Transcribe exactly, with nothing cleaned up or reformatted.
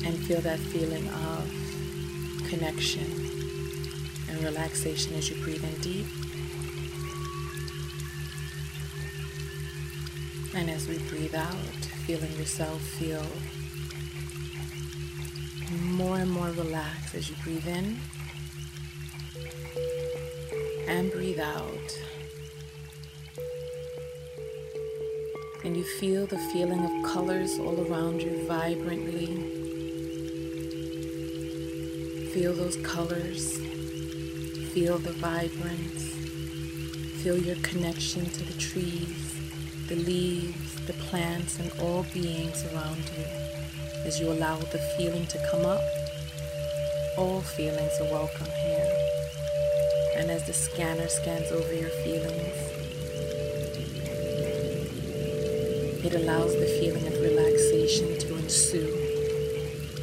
and feel that feeling of connection and relaxation as you breathe in deep. And as we breathe out, feeling yourself feel more and more relaxed as you breathe in and breathe out. And you feel the feeling of colors all around you vibrantly. Feel those colors. Feel the vibrance. Feel your connection to the trees, the leaves, the plants, and all beings around you. As you allow the feeling to come up, all feelings are welcome here. And as the scanner scans over your feelings, it allows the feeling of relaxation to ensue.